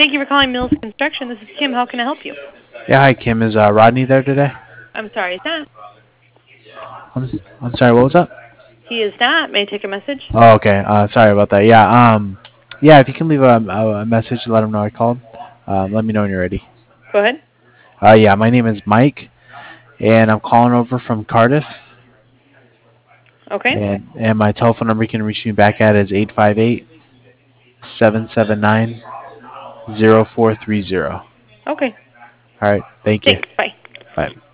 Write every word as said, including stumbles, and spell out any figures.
Thank you for calling Mills Construction. This is Kim. How can I help you? Yeah, hi Kim. Is uh, Rodney there today? I'm sorry, he's not. I'm, s- I'm sorry. What was that? He is not. May I take a message? Oh, okay. Uh, sorry about that. Yeah. Um. Yeah. If you can leave a, a, a message to let him know I called. Um, let me know when you're ready. Go ahead. Uh, yeah. My name is Mike, and I'm calling over from Cardiff. Okay. And and my telephone number you can reach me back at is eight five eight seven seven nine zero four three zero. Okay. All right. Thank you. Thanks. Bye. Bye.